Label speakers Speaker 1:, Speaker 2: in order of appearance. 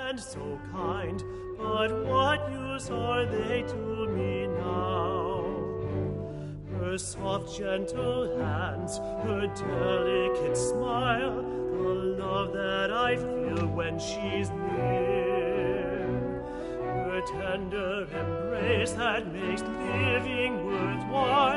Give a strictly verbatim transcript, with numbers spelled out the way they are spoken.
Speaker 1: and so kind, but what use are they to me now? Her soft, gentle hands, her delicate smile, the love that I feel when she's near, her tender embrace that makes living worthwhile.